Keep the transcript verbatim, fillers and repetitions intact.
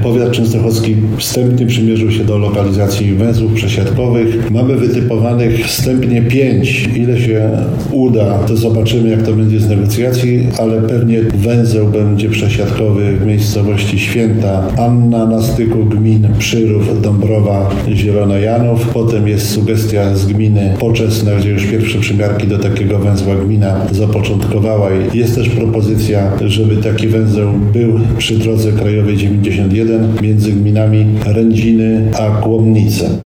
Powiat częstochowski wstępnie przymierzył się do lokalizacji węzłów przesiadkowych. Mamy wytypowanych wstępnie pięć. Ile się uda, to zobaczymy, jak to będzie z negocjacji, ale pewnie węzeł będzie przesiadkowy w miejscowości Święta Anna na styku gmin Przyrów, Dąbrowa, Zielona Janów. Potem jest sugestia z gminy Poczesna, gdzie już pierwsze przymiarki do takiego węzła gmina zapoczątkowała. I jest też propozycja, żeby taki węzeł był przy drodze krajowej dziewięćdziesiąt jeden między gminami Rędziny a Kłomnice.